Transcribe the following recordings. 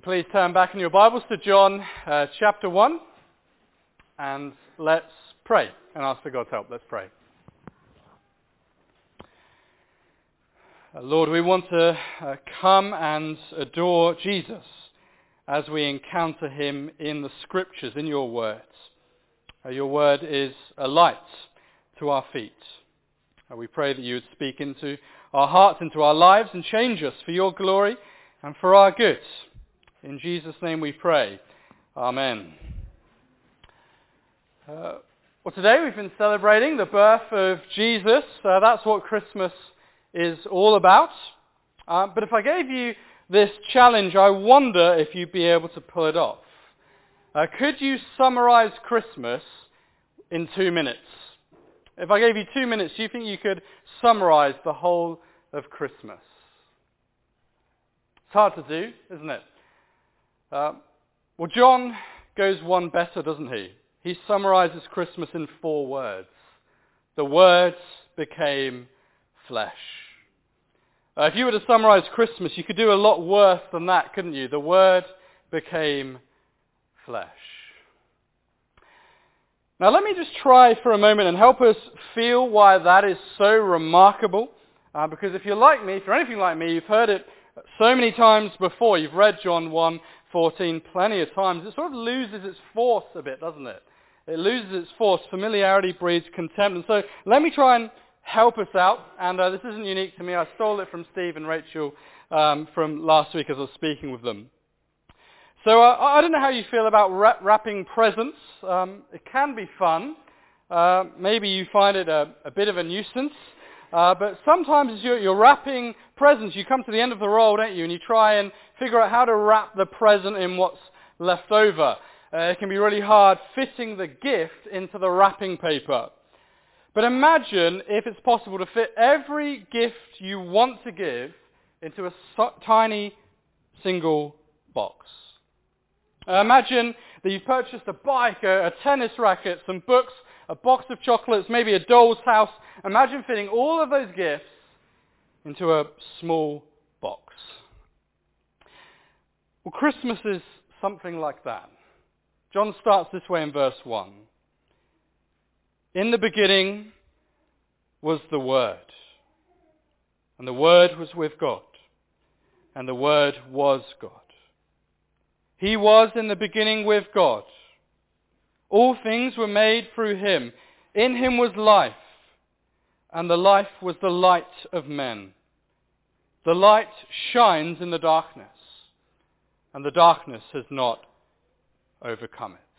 Please turn back in your Bibles to John chapter 1, and let's pray and ask for God's help. Let's pray. Lord, we want to come and adore Jesus as we encounter him in the Scriptures, in your words. Your word is a light to our feet. We pray that you would speak into our hearts, into our lives, and change us for your glory and for our good. In Jesus' name we pray. Amen. Well, today we've been celebrating the birth of Jesus. That's what Christmas is all about. But if I gave you this challenge, I wonder if you'd be able to pull it off. Could you summarize Christmas in 2 minutes? If I gave you 2 minutes, do you think you could summarize the whole of Christmas? It's hard to do, isn't it? Well, John goes one better, doesn't he? He summarizes Christmas in 4 words. The Word became flesh. If you were to summarize Christmas, you could do a lot worse than that, couldn't you? The Word became flesh. Now let me just try for a moment and help us feel why that is so remarkable. Because if you're like me, if you're anything like me, you've heard it so many times before. You've read John 1:14 plenty of times. It sort of loses its force a bit, doesn't it? It loses its force. Familiarity breeds contempt. And so let me try and help us out. And this isn't unique to me. I stole it from Steve and Rachel from last week as I was speaking with them. So I don't know how you feel about wrapping presents. It can be fun. Maybe you find it a bit of a nuisance. But sometimes as you're wrapping presents, you come to the end of the roll, don't you? And you try and figure out how to wrap the present in what's left over. It can be really hard fitting the gift into the wrapping paper. But imagine if it's possible to fit every gift you want to give into a tiny single box. Imagine that you've purchased a bike, a tennis racket, some books, a box of chocolates, maybe a doll's house. Imagine fitting all of those gifts into a small box. Well, Christmas is something like that. John starts this way in verse 1. In the beginning was the Word, and the Word was with God, and the Word was God. He was in the beginning with God. All things were made through him. In him was life, and the life was the light of men. The light shines in the darkness, and the darkness has not overcome it.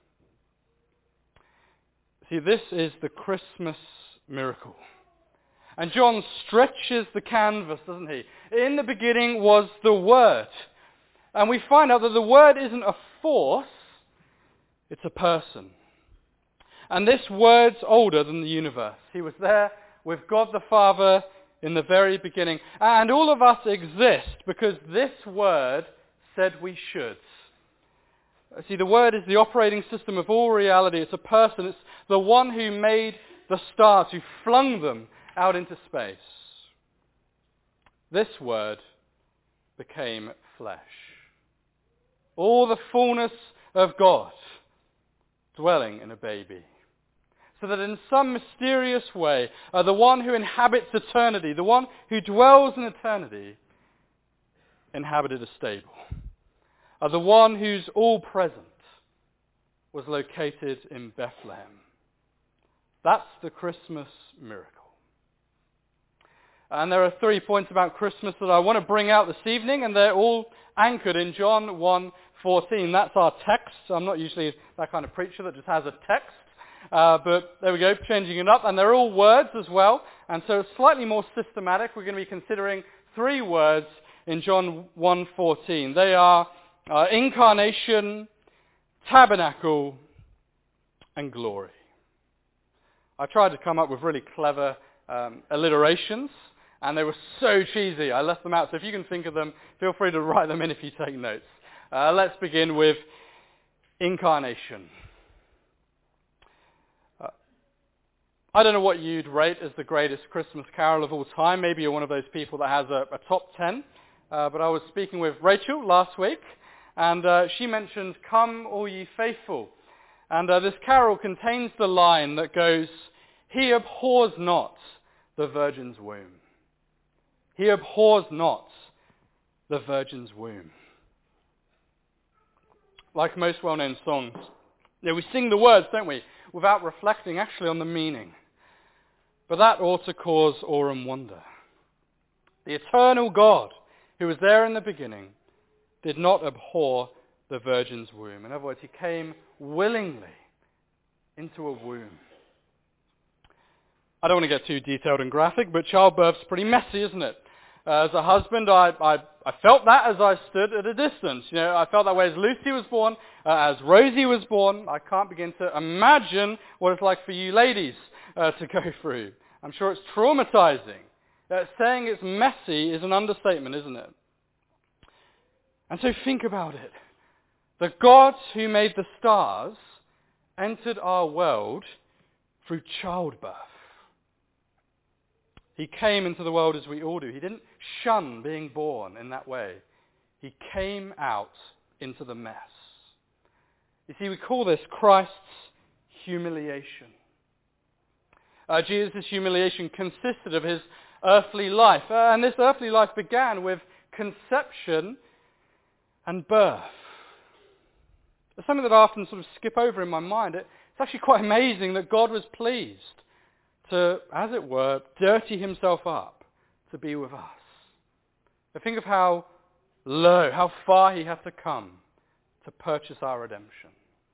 See, this is the Christmas miracle. And John stretches the canvas, doesn't he? In the beginning was the Word. And we find out that the Word isn't a force, it's a person. And this Word's older than the universe. He was there with God the Father in the very beginning. And all of us exist because this Word said we should. See, the Word is the operating system of all reality. It's a person. It's the one who made the stars, who flung them out into space. This Word became flesh. All the fullness of God dwelling in a baby. So that in some mysterious way, the one who inhabits eternity, the one who dwells in eternity, inhabited a stable. The one who's all present was located in Bethlehem. That's the Christmas miracle. And there are 3 points about Christmas that I want to bring out this evening, and they're all anchored in John 1:14. That's our text. I'm not usually that kind of preacher that just has a text. But there we go, changing it up. And they're all words as well. And so it's slightly more systematic. We're going to be considering 3 words in John 1:14. They are incarnation, tabernacle, and glory. I tried to come up with really clever alliterations, and they were so cheesy. I left them out. So if you can think of them, feel free to write them in if you take notes. Let's begin with incarnation. I don't know what you'd rate as the greatest Christmas carol of all time. Maybe you're one of those people that has a top 10. But I was speaking with Rachel last week, and she mentions, "Come, all ye faithful." And this carol contains the line that goes, "He abhors not the virgin's womb." He abhors not the virgin's womb. Like most well-known songs, we sing the words, don't we, without reflecting actually on the meaning. But that ought to cause awe and wonder. The eternal God, who was there in the beginning, did not abhor the virgin's womb. In other words, he came willingly into a womb. I don't want to get too detailed and graphic, but childbirth's pretty messy, isn't it? As a husband, I felt that as I stood at a distance. I felt that way as Lucy was born, as Rosie was born. I can't begin to imagine what it's like for you ladies to go through. I'm sure it's traumatizing. Saying it's messy is an understatement, isn't it? And so think about it. The God who made the stars entered our world through childbirth. He came into the world as we all do. He didn't shun being born in that way. He came out into the mess. You see, we call this Christ's humiliation. Jesus' humiliation consisted of his earthly life. And this earthly life began with conception and birth. It's something that I often sort of skip over in my mind. It's actually quite amazing that God was pleased to, as it were, dirty himself up to be with us. But think of how low, how far he had to come to purchase our redemption.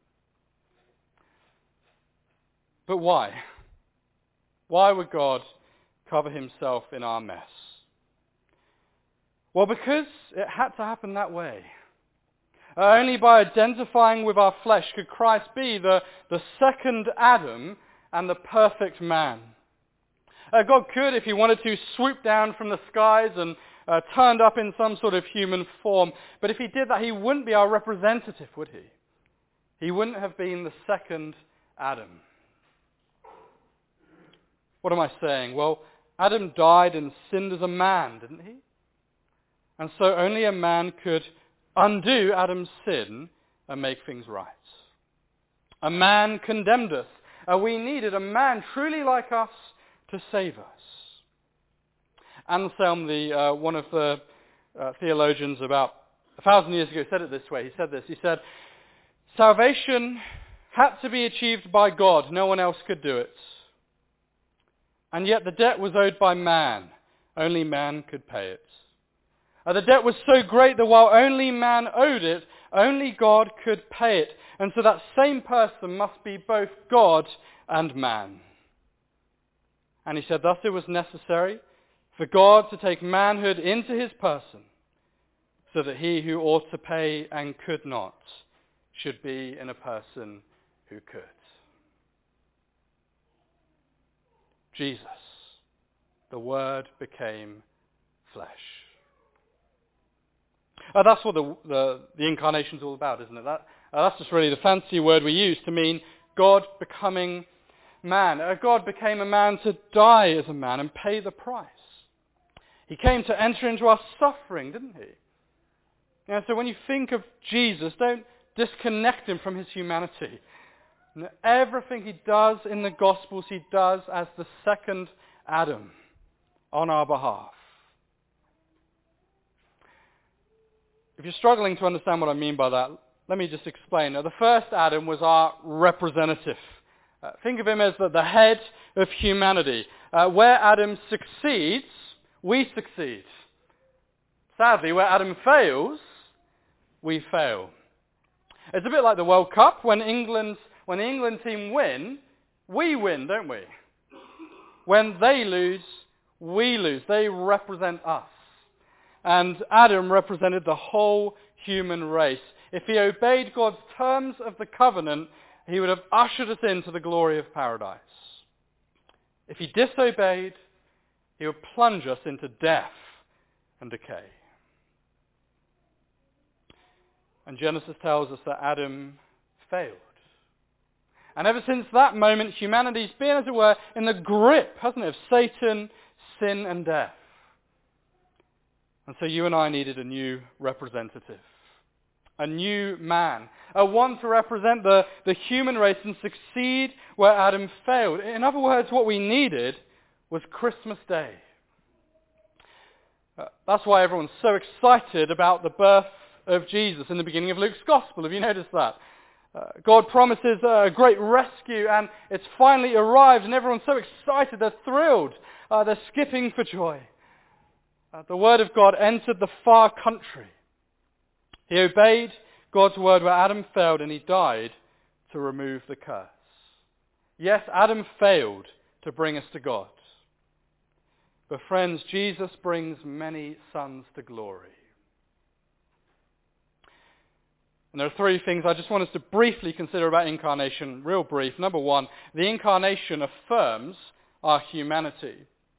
But why? Why would God cover himself in our mess? Well, because it had to happen that way. Only by identifying with our flesh could Christ be the second Adam and the perfect man. God could, if he wanted to, swoop down from the skies and turned up in some sort of human form. But if he did that, he wouldn't be our representative, would he? He wouldn't have been the second Adam. What am I saying? Well, Adam died and sinned as a man, didn't he? And so only a man could undo Adam's sin and make things right. A man condemned us. We needed a man truly like us to save us. Anselm, one of the theologians about 1,000 years ago, said it this way. He said this. He said, "Salvation had to be achieved by God. No one else could do it. And yet the debt was owed by man. Only man could pay it. The debt was so great that while only man owed it, only God could pay it. And so that same person must be both God and man." And he said, thus it was necessary for God to take manhood into his person, so that he who ought to pay and could not should be in a person who could. Jesus, the Word became flesh. That's what the incarnation's all about, isn't it? That's just really the fancy word we use to mean God becoming man. God became a man to die as a man and pay the price. He came to enter into our suffering, didn't he? So when you think of Jesus, don't disconnect him from his humanity. Everything he does in the Gospels, he does as the second Adam on our behalf. If you're struggling to understand what I mean by that, let me just explain. Now, the first Adam was our representative. Think of him as the head of humanity. Where Adam succeeds, we succeed. Sadly, where Adam fails, we fail. It's a bit like the World Cup. When the England team win, we win, don't we? When they lose, we lose. They represent us. And Adam represented the whole human race. If he obeyed God's terms of the covenant, he would have ushered us into the glory of paradise. If he disobeyed, he would plunge us into death and decay. And Genesis tells us that Adam failed. And ever since that moment, humanity's been, as it were, in the grip, hasn't it, of Satan, sin, and death. And so you and I needed a new representative. a new man, one to represent the human race and succeed where Adam failed. In other words, what we needed was Christmas Day. That's why everyone's so excited about the birth of Jesus in the beginning of Luke's Gospel. Have you noticed that? God promises a great rescue, and it's finally arrived, and everyone's so excited, they're thrilled, they're skipping for joy. The Word of God entered the far country. He obeyed God's word where Adam failed, and he died to remove the curse. Yes, Adam failed to bring us to God. But friends, Jesus brings many sons to glory. And there are three things I just want us to briefly consider about incarnation, real brief. Number one, the incarnation affirms our humanity.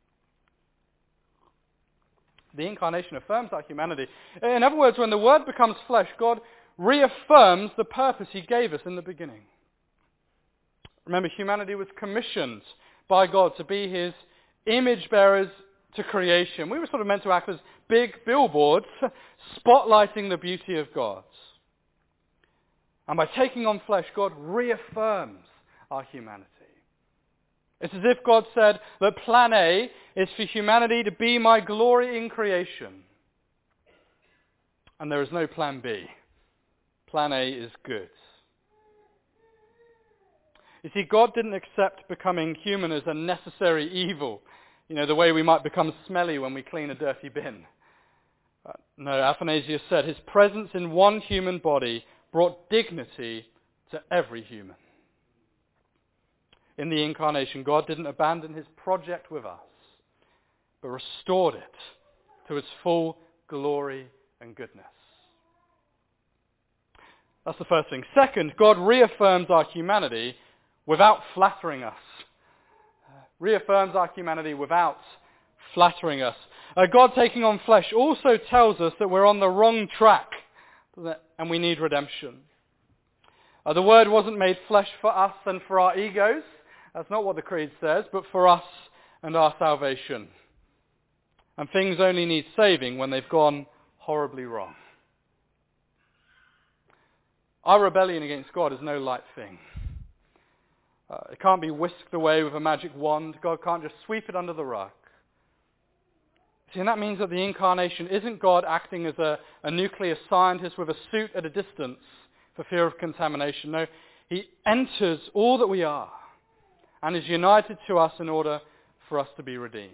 The incarnation affirms our humanity. In other words, when the Word becomes flesh, God reaffirms the purpose he gave us in the beginning. Remember, humanity was commissioned by God to be his image bearers to creation. We were sort of meant to act as big billboards spotlighting the beauty of God. And by taking on flesh, God reaffirms our humanity. It's as if God said that plan A is for humanity to be my glory in creation. And there is no plan B. Plan A is good. You see, God didn't accept becoming human as a necessary evil. You know, the way we might become smelly when we clean a dirty bin. No, Athanasius said, his presence in one human body brought dignity to every human. In the incarnation, God didn't abandon his project with us, but restored it to its full glory and goodness. That's the first thing. Second, God reaffirms our humanity without flattering us. Reaffirms our humanity without flattering us. God taking on flesh also tells us that we're on the wrong track, doesn't it? And we need redemption. The Word wasn't made flesh for us and for our egos. That's not what the Creed says, but for us and our salvation. And things only need saving when they've gone horribly wrong. Our rebellion against God is no light thing. It can't be whisked away with a magic wand. God can't just sweep it under the rug. See, and that means that the incarnation isn't God acting as a nuclear scientist with a suit at a distance for fear of contamination. No, he enters all that we are and is united to us in order for us to be redeemed.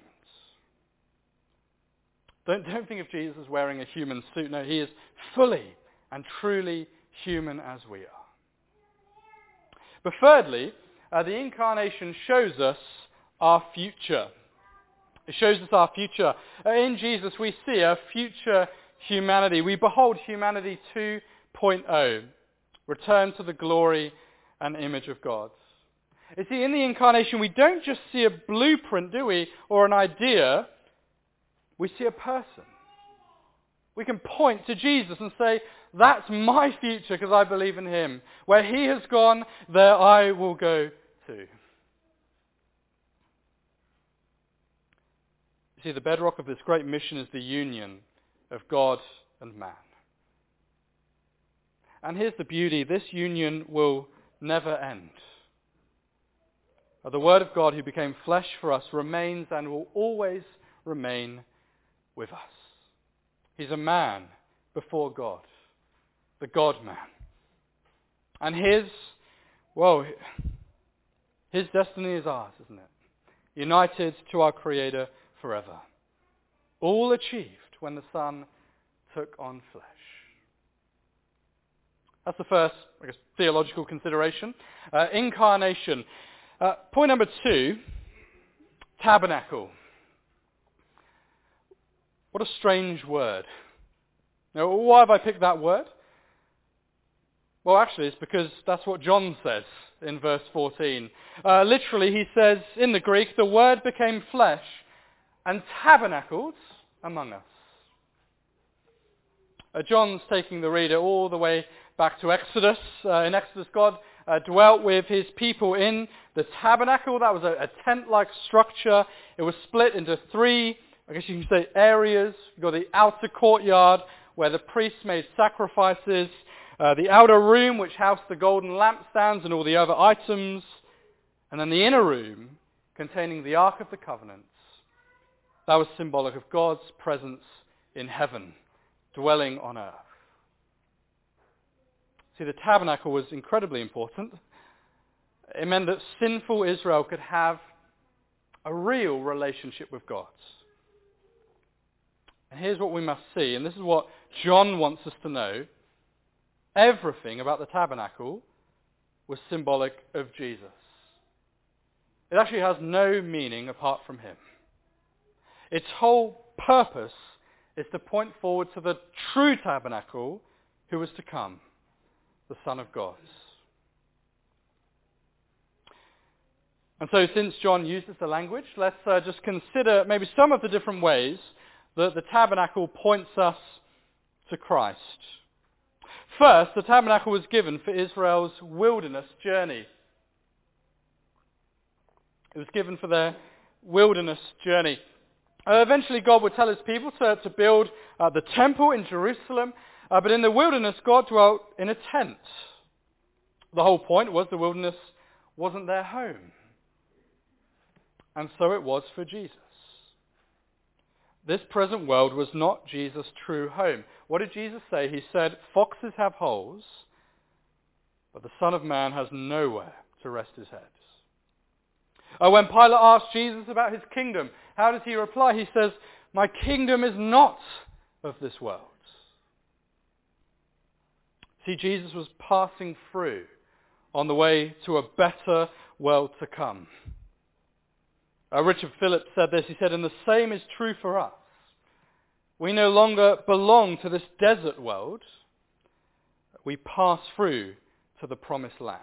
Don't think of Jesus as wearing a human suit. No, he is fully and truly human as we are. But thirdly, the incarnation shows us our future. It shows us our future. In Jesus we see a future humanity. We behold humanity 2.0. Return to the glory and image of God. You see, in the incarnation we don't just see a blueprint, do we, or an idea. We see a person. We can point to Jesus and say, that's my future because I believe in him. Where he has gone, there I will go too. You see, the bedrock of this great mission is the union of God and man. And here's the beauty, this union will never end. The Word of God who became flesh for us remains and will always remain with us. He's a man before God, the God-man. And his destiny is ours, isn't it? United to our Creator forever. All achieved when the Son took on flesh. That's the first, theological consideration. Incarnation. Point number 2, tabernacle. What a strange word. Now, why have I picked that word? Well, actually, it's because that's what John says in verse 14. Literally, he says, in the Greek, the Word became flesh and tabernacled among us. John's taking the reader all the way back to Exodus. In Exodus, God dwelt with his people in the tabernacle. That was a tent-like structure. It was split into 3, I guess you can say, areas. You've got the outer courtyard where the priests made sacrifices, the outer room which housed the golden lampstands and all the other items, and then the inner room containing the Ark of the Covenant. That was symbolic of God's presence in heaven, dwelling on earth. See, the tabernacle was incredibly important. It meant that sinful Israel could have a real relationship with God. And here's what we must see, and this is what John wants us to know. Everything about the tabernacle was symbolic of Jesus. It actually has no meaning apart from him. Its whole purpose is to point forward to the true tabernacle who was to come, the Son of God. And so since John uses the language, let's just consider maybe some of the different ways that the tabernacle points us to Christ. First, the tabernacle was given for Israel's wilderness journey. It was given for their wilderness journey. Eventually God would tell his people to build the temple in Jerusalem, but in the wilderness God dwelt in a tent. The whole point was the wilderness wasn't their home. And so it was for Jesus. This present world was not Jesus' true home. What did Jesus say? He said, "Foxes have holes, but the Son of Man has nowhere to rest his head." When Pilate asked Jesus about his kingdom, how does he reply? He says, "My kingdom is not of this world." See, Jesus was passing through on the way to a better world to come. Richard Phillips said this. He said, "And the same is true for us. We no longer belong to this desert world. We pass through to the promised land."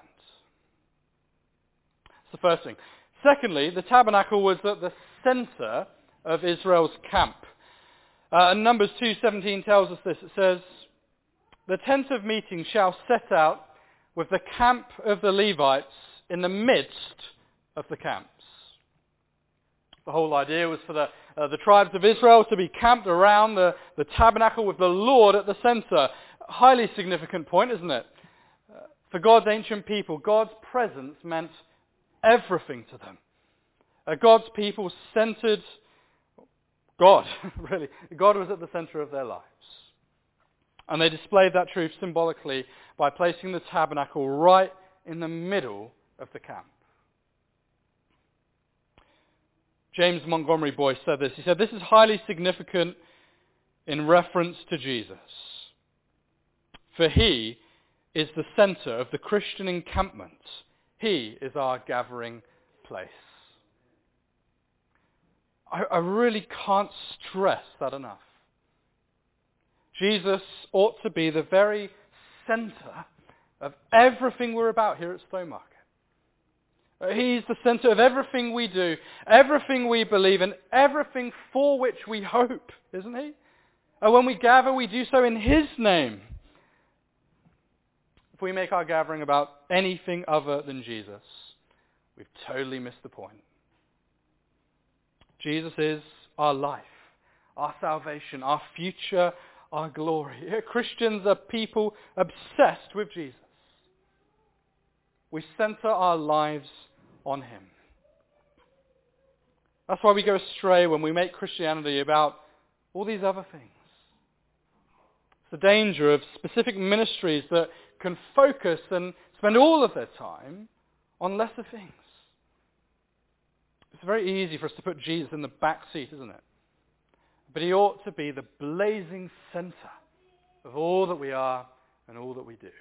That's the first thing. Secondly, the tabernacle was at the center of Israel's camp. And Numbers 2:17 tells us this. It says, "The tent of meeting shall set out with the camp of the Levites in the midst of the camps." The whole idea was for the tribes of Israel to be camped around the tabernacle with the Lord at the center. A highly significant point, isn't it? For God's ancient people, God's presence meant everything to them. God's people centered God, really. God was at the center of their lives. And they displayed that truth symbolically by placing the tabernacle right in the middle of the camp. James Montgomery Boyce said this. He said, "This is highly significant in reference to Jesus. For he is the center of the Christian encampment. He is our gathering place." I really can't stress that enough. Jesus ought to be the very center of everything we're about here at Stone He's the center of everything we do, everything we believe, and everything for which we hope, isn't he? And when we gather, we do so in his name. If we make our gathering about anything other than Jesus, we've totally missed the point. Jesus is our life, our salvation, our future, our glory. Christians are people obsessed with Jesus. We center our lives on him. That's why we go astray when we make Christianity about all these other things. It's the danger of specific ministries that can focus and spend all of their time on lesser things. It's very easy for us to put Jesus in the back seat, isn't it? But he ought to be the blazing center of all that we are and all that we do.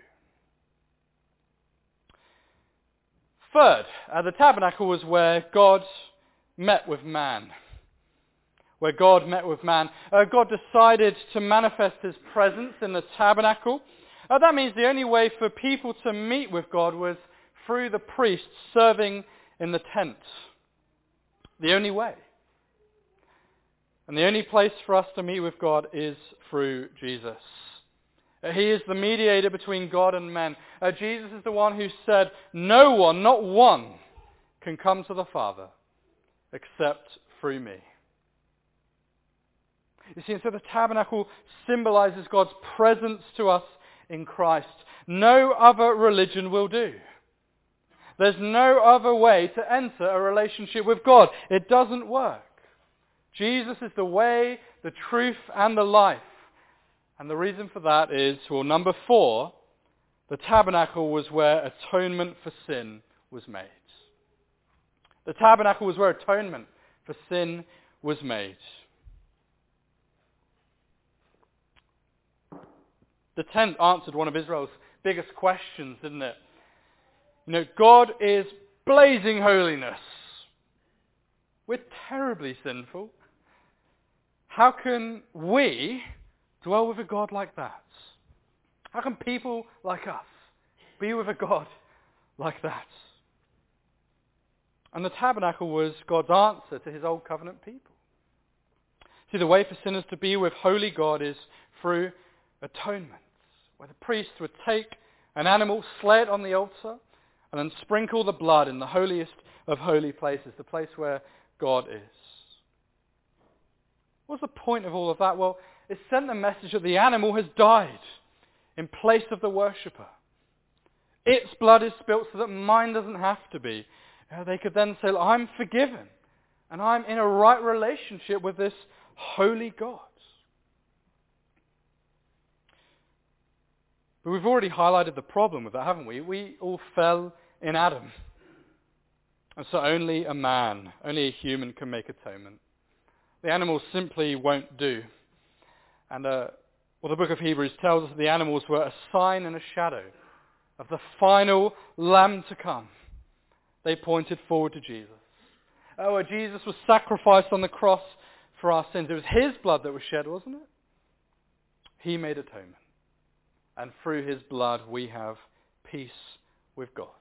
Third, the tabernacle was where God met with man. Where God met with man. God decided to manifest his presence in the tabernacle. That means the only way for people to meet with God was through the priests serving in the tent. The only way. And the only place for us to meet with God is through Jesus. He is the mediator between God and men. Jesus is the one who said, "No one, not one, can come to the Father except through me." You see, and so the tabernacle symbolizes God's presence to us in Christ. No other religion will do. There's no other way to enter a relationship with God. It doesn't work. Jesus is the way, the truth, and the life. And the reason for that is, well, number 4, the tabernacle was where atonement for sin was made. The tabernacle was where atonement for sin was made. The tent answered one of Israel's biggest questions, didn't it? You know, God is blazing holiness. We're terribly sinful. How can we dwell with a God like that? How can people like us be with a God like that? And the tabernacle was God's answer to his old covenant people. See, the way for sinners to be with holy God is through atonement, where the priest would take an animal, slay it on the altar, and then sprinkle the blood in the holiest of holy places, the place where God is. What's the point of all of that? Well, it sent the message that the animal has died in place of the worshipper. Its blood is spilt so that mine doesn't have to be. They could then say, I'm forgiven, and I'm in a right relationship with this holy God. But we've already highlighted the problem with that, haven't we? We all fell in Adam. And so only a man, only a human can make atonement. The animals simply won't do. And the book of Hebrews tells us that the animals were a sign and a shadow of the final Lamb to come. They pointed forward to Jesus. Oh, Jesus was sacrificed on the cross for our sins. It was his blood that was shed, wasn't it? He made atonement. And through his blood we have peace with God.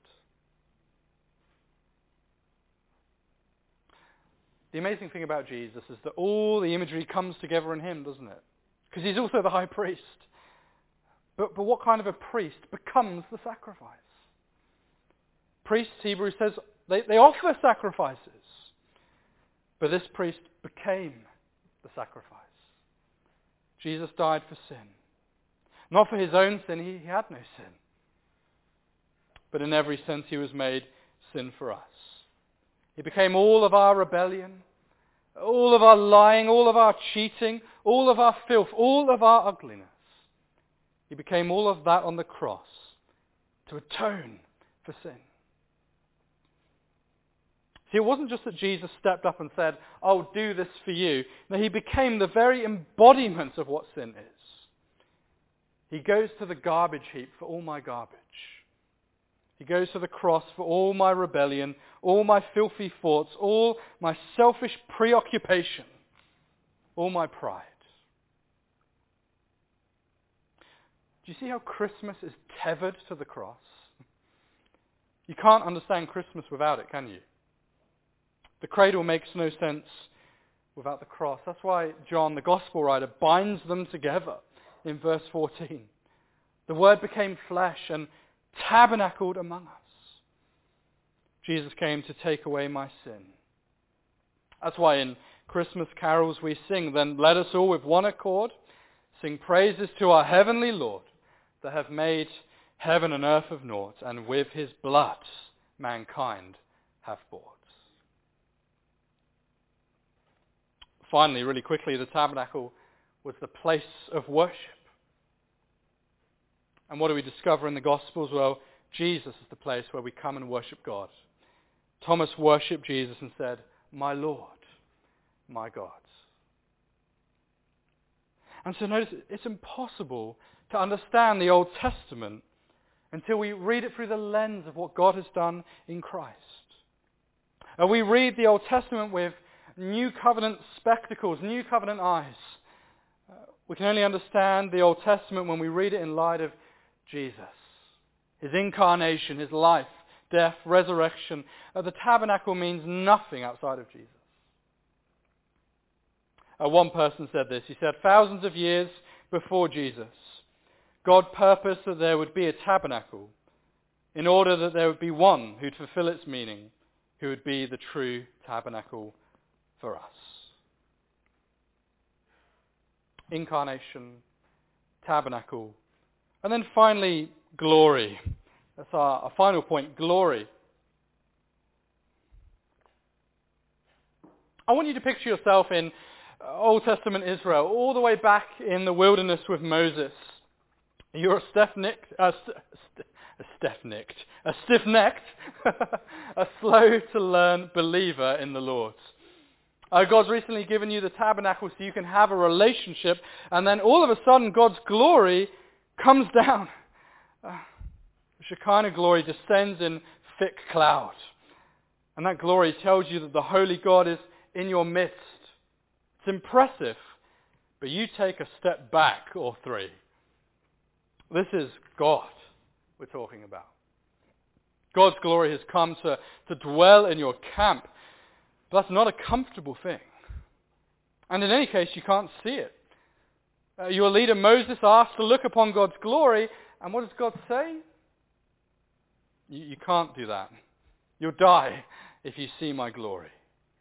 The amazing thing about Jesus is that all the imagery comes together in him, doesn't it? Because he's also the high priest. But what kind of a priest becomes the sacrifice? Priests, Hebrews says, they offer sacrifices. But this priest became the sacrifice. Jesus died for sin. Not for his own sin, he had no sin. But in every sense he was made sin for us. He became all of our rebellion, all of our lying, all of our cheating, all of our filth, all of our ugliness. He became all of that on the cross to atone for sin. See, it wasn't just that Jesus stepped up and said, I'll do this for you. No, he became the very embodiment of what sin is. He goes to the garbage heap for all my garbage. He goes to the cross for all my rebellion, all my filthy thoughts, all my selfish preoccupation, all my pride. Do you see how Christmas is tethered to the cross? You can't understand Christmas without it, can you? The cradle makes no sense without the cross. That's why John, the gospel writer, binds them together in verse 14. The Word became flesh and tabernacled among us. Jesus came to take away my sin. That's why in Christmas carols we sing, then let us all with one accord sing praises to our heavenly Lord that have made heaven and earth of naught, and with his blood mankind have bought. Finally, really quickly, the tabernacle was the place of worship. And what do we discover in the Gospels? Well, Jesus is the place where we come and worship God. Thomas worshipped Jesus and said, my Lord, my God. And so notice, it's impossible to understand the Old Testament until we read it through the lens of what God has done in Christ. And we read the Old Testament with New Covenant spectacles, New Covenant eyes. We can only understand the Old Testament when we read it in light of Jesus, his incarnation, his life, death, resurrection. The tabernacle means nothing outside of Jesus. One person said this. He said, thousands of years before Jesus, God purposed that there would be a tabernacle in order that there would be one who'd fulfill its meaning, who would be the true tabernacle for us. incarnation, tabernacle, and then finally, glory. That's our final point, glory. I want you to picture yourself in Old Testament Israel, all the way back in the wilderness with Moses. You're a stiff-necked, a slow-to-learn believer in the Lord. God's recently given you the tabernacle so you can have a relationship, and then all of a sudden God's glory comes down. The Shekinah glory descends in thick cloud. And that glory tells you that the Holy God is in your midst. It's impressive, but you take a step back or three. This is God we're talking about. God's glory has come to dwell in your camp. But that's not a comfortable thing. And in any case, you can't see it. Your leader Moses asked to look upon God's glory, and what does God say? You can't do that. You'll die if you see my glory.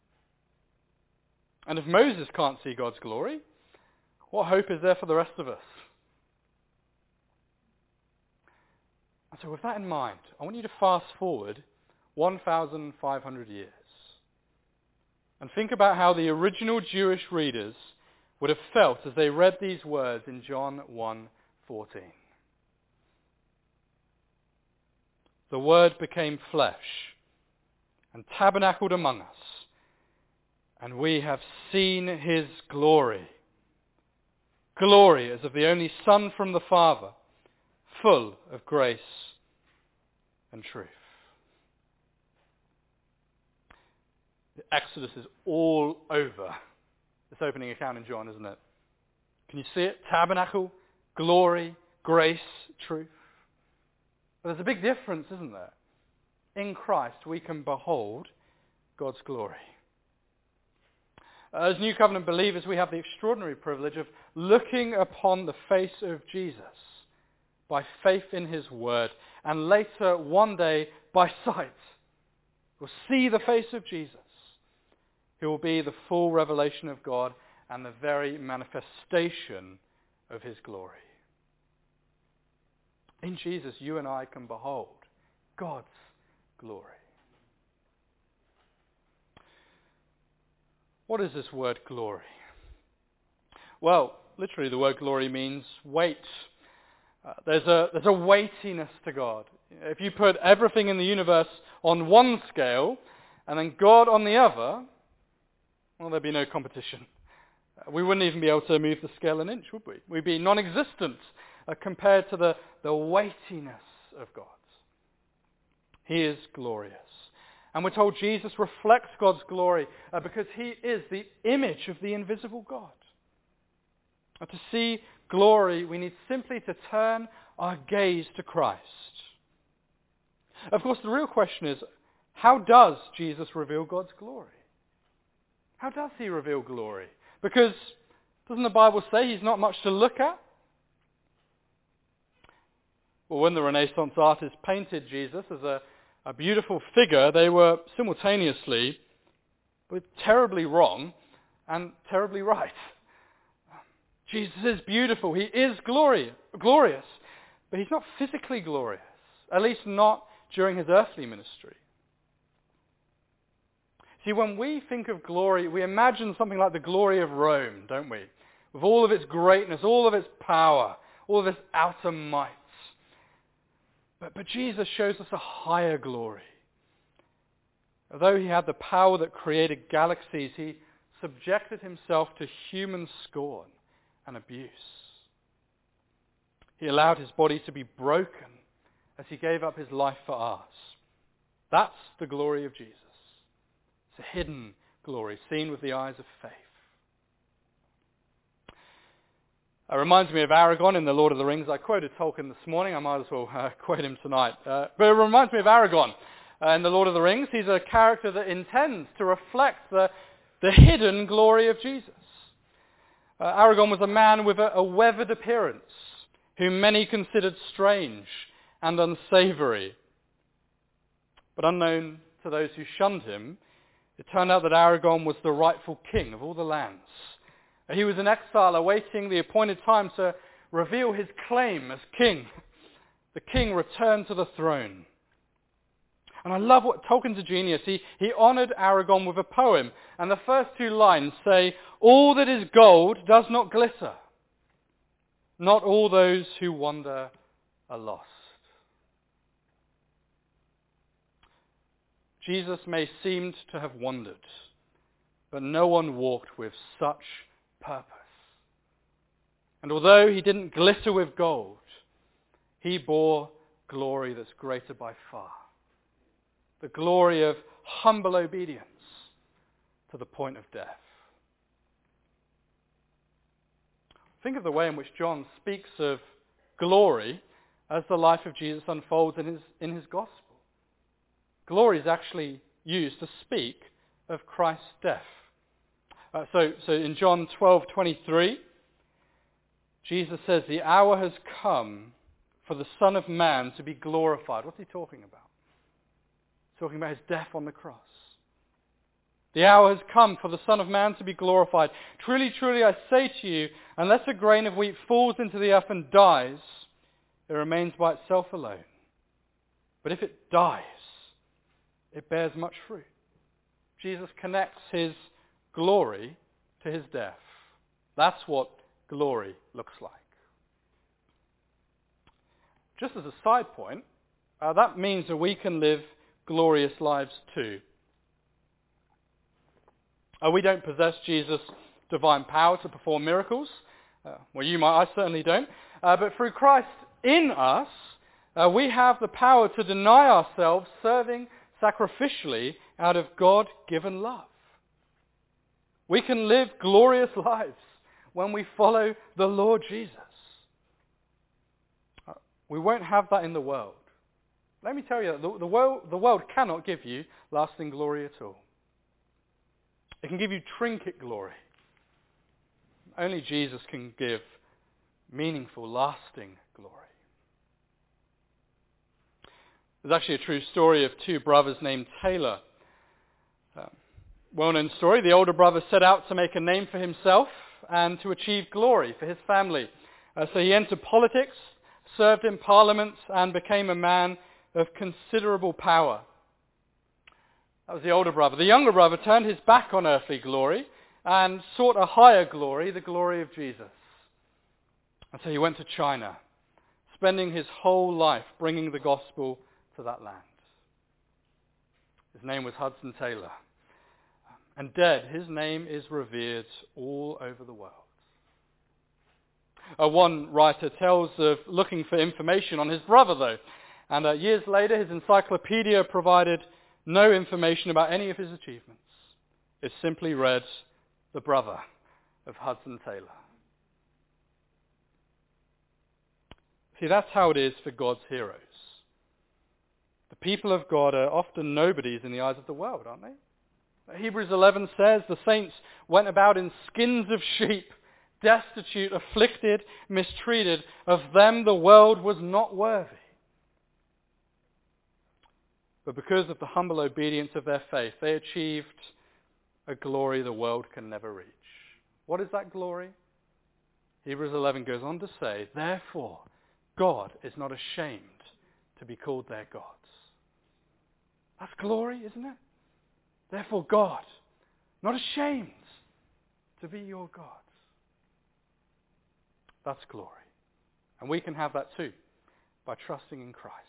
And if Moses can't see God's glory, what hope is there for the rest of us? And so with that in mind, I want you to fast forward 1,500 years. And think about how the original Jewish readers would have felt as they read these words in John 1:14. The Word became flesh and tabernacled among us, and we have seen his glory. Glory as of the only Son from the Father, full of grace and truth. The Exodus is all over this opening account in John, isn't it? Can you see it? Tabernacle, glory, grace, truth. But there's a big difference, isn't there? In Christ we can behold God's glory. As New Covenant believers, we have the extraordinary privilege of looking upon the face of Jesus by faith in his word, and later one day by sight. We'll see the face of Jesus, who will be the full revelation of God and the very manifestation of his glory. In Jesus, you and I can behold God's glory. What is this word glory? Well, literally the word glory means weight. There's a weightiness to God. If you put everything in the universe on one scale and then God on the other, well, there'd be no competition. We wouldn't even be able to move the scale an inch, would we? We'd be non-existent compared to the weightiness of God. He is glorious. And we're told Jesus reflects God's glory because he is the image of the invisible God. And to see glory, we need simply to turn our gaze to Christ. Of course, the real question is, how does Jesus reveal God's glory? How does he reveal glory? Because doesn't the Bible say he's not much to look at? Well, when the Renaissance artists painted Jesus as a beautiful figure, they were simultaneously both terribly wrong and terribly right. Jesus is beautiful. He is glorious, but he's not physically glorious, at least not during his earthly ministry. See, when we think of glory, we imagine something like the glory of Rome, don't we? With all of its greatness, all of its power, all of its outer might. But Jesus shows us a higher glory. Although he had the power that created galaxies, he subjected himself to human scorn and abuse. He allowed his body to be broken as he gave up his life for ours. That's the glory of Jesus. It's a hidden glory, seen with the eyes of faith. It reminds me of Aragorn in The Lord of the Rings. I quoted Tolkien this morning. I might as well quote him tonight. But it reminds me of Aragorn in The Lord of the Rings. He's a character that intends to reflect the hidden glory of Jesus. Aragorn was a man with a weathered appearance, whom many considered strange and unsavory. But unknown to those who shunned him, it turned out that Aragorn was the rightful king of all the lands, He was in exile, awaiting the appointed time to reveal his claim as king. The king returned to the throne. And I love what Tolkien's a genius. He honoured Aragorn with a poem. And the first two lines say, "All that is gold does not glitter. Not all those who wander are lost." Jesus may seem to have wandered, but no one walked with such purpose. And although he didn't glitter with gold, he bore glory that's greater by far. The glory of humble obedience to the point of death. Think of the way in which John speaks of glory as the life of Jesus unfolds in his gospel. Glory is actually used to speak of Christ's death. So in John 12:23, Jesus says, "The hour has come for the Son of Man to be glorified." What's he talking about? He's talking about his death on the cross. "The hour has come for the Son of Man to be glorified. Truly, truly, I say to you, unless a grain of wheat falls into the earth and dies, it remains by itself alone. But if it dies, it bears much fruit." Jesus connects his glory to his death. That's what glory looks like. Just as a side point, that means that we can live glorious lives too. We don't possess Jesus' divine power to perform miracles. Well, you might, I certainly don't. But through Christ in us, we have the power to deny ourselves, serving sacrificially out of God-given love. We can live glorious lives when we follow the Lord Jesus. We won't have that in the world. Let me tell you, the world cannot give you lasting glory at all. It can give you trinket glory. Only Jesus can give meaningful, lasting glory. There's actually a true story of two brothers named Taylor. Well-known story. The older brother set out to make a name for himself and to achieve glory for his family. So he entered politics, served in parliament, and became a man of considerable power. That was the older brother. The younger brother turned his back on earthly glory and sought a higher glory, the glory of Jesus. And so he went to China, spending his whole life bringing the gospel to that land. His name was Hudson Taylor. And dead, his name is revered all over the world. One writer tells of looking for information on his brother, though. And years later, his encyclopedia provided no information about any of his achievements. It simply read, "The brother of Hudson Taylor." See, that's how it is for God's heroes. The people of God are often nobodies in the eyes of the world, aren't they? Hebrews 11 says the saints went about in skins of sheep, destitute, afflicted, mistreated. Of them the world was not worthy. But because of the humble obedience of their faith, they achieved a glory the world can never reach. What is that glory? Hebrews 11 goes on to say, "Therefore, God is not ashamed to be called their God." That's glory, isn't it? Therefore, God, not ashamed to be your God. That's glory. And we can have that too by trusting in Christ.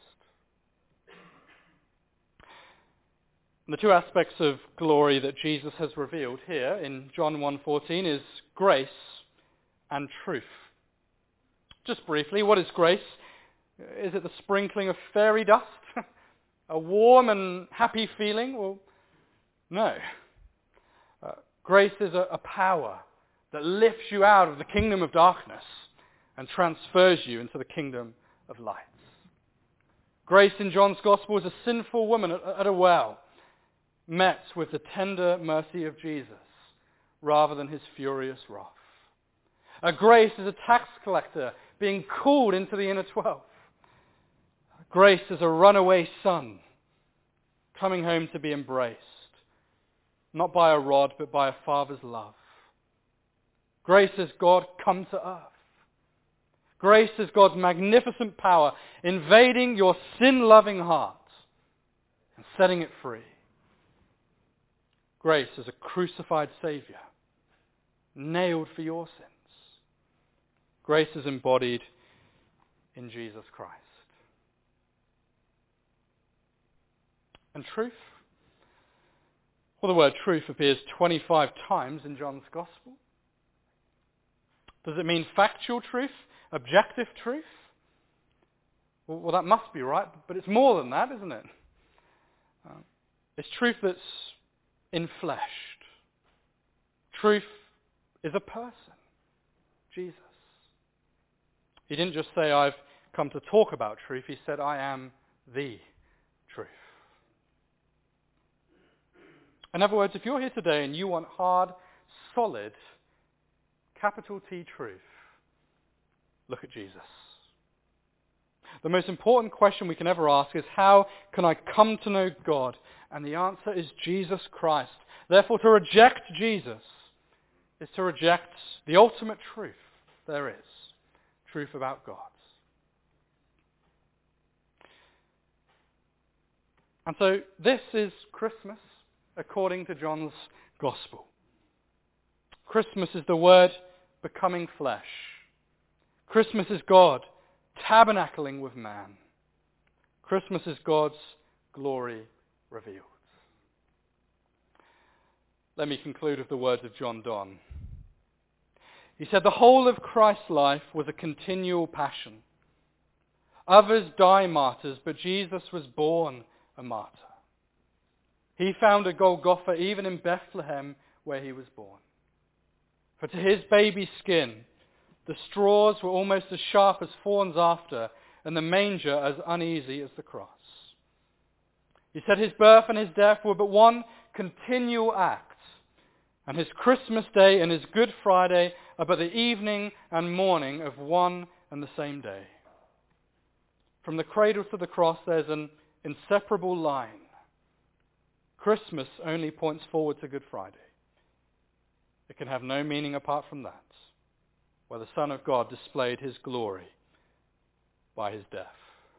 And the two aspects of glory that Jesus has revealed here in John 1:14 is grace and truth. Just briefly, what is grace? Is it the sprinkling of fairy dust? A warm and happy feeling? Well, no. Grace is a power that lifts you out of the kingdom of darkness and transfers you into the kingdom of light. Grace in John's Gospel is a sinful woman at a well, met with the tender mercy of Jesus rather than his furious wrath. Grace is a tax collector being called into the inner 12. Grace is a runaway son coming home to be embraced, not by a rod but by a father's love. Grace is God come to earth. Grace is God's magnificent power invading your sin-loving heart and setting it free. Grace is a crucified Savior, nailed for your sins. Grace is embodied in Jesus Christ. And truth? Well, the word truth appears 25 times in John's Gospel. Does it mean factual truth? Objective truth? Well, that must be right, but it's more than that, isn't it? It's truth that's enfleshed. Truth is a person, Jesus. He didn't just say, I've come to talk about truth. He said, I am the truth. In other words, if you're here today and you want hard, solid, capital T truth, look at Jesus. The most important question we can ever ask is, how can I come to know God? And the answer is Jesus Christ. Therefore, to reject Jesus is to reject the ultimate truth there is, truth about God. And so this is Christmas according to John's Gospel. Christmas is the Word becoming flesh. Christmas is God tabernacling with man. Christmas is God's glory revealed. Let me conclude with the words of John Donne. He said, the whole of Christ's life was a continual passion. Others die martyrs, but Jesus was born a martyr. He found a Golgotha even in Bethlehem where he was born. For to his baby skin, the straws were almost as sharp as thorns after, and the manger as uneasy as the cross. He said his birth and his death were but one continual act, and his Christmas Day and his Good Friday are but the evening and morning of one and the same day. From the cradle to the cross there's an inseparable line. Christmas only points forward to Good Friday. It can have no meaning apart from that, where the Son of God displayed his glory by his death.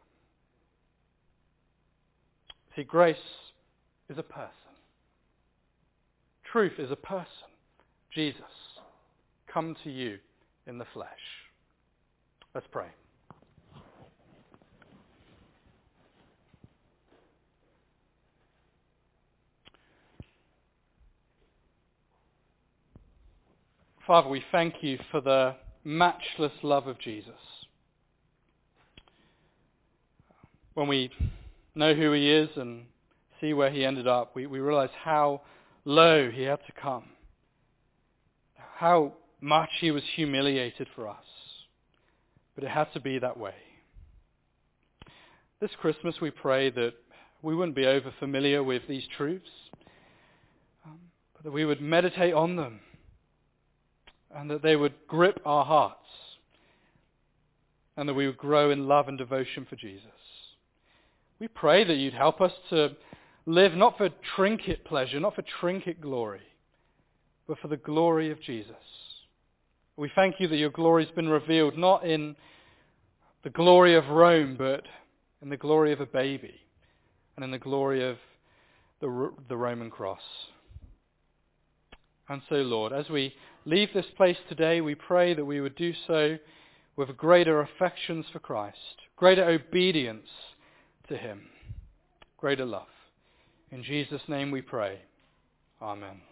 See, grace is a person. Truth is a person. Jesus, come to you in the flesh. Let's pray. Father, we thank you for the matchless love of Jesus. When we know who he is and see where he ended up, we realize how low he had to come, how much he was humiliated for us. But it had to be that way. This Christmas we pray that we wouldn't be over familiar with these truths, but that we would meditate on them, and that they would grip our hearts, and that we would grow in love and devotion for Jesus. We pray that you'd help us to live not for trinket pleasure, not for trinket glory, but for the glory of Jesus. We thank you that your glory has been revealed not in the glory of Rome, but in the glory of a baby, and in the glory of the Roman cross. And so, Lord, as we leave this place today, we pray that we would do so with greater affections for Christ, greater obedience to him, greater love. In Jesus' name we pray. Amen.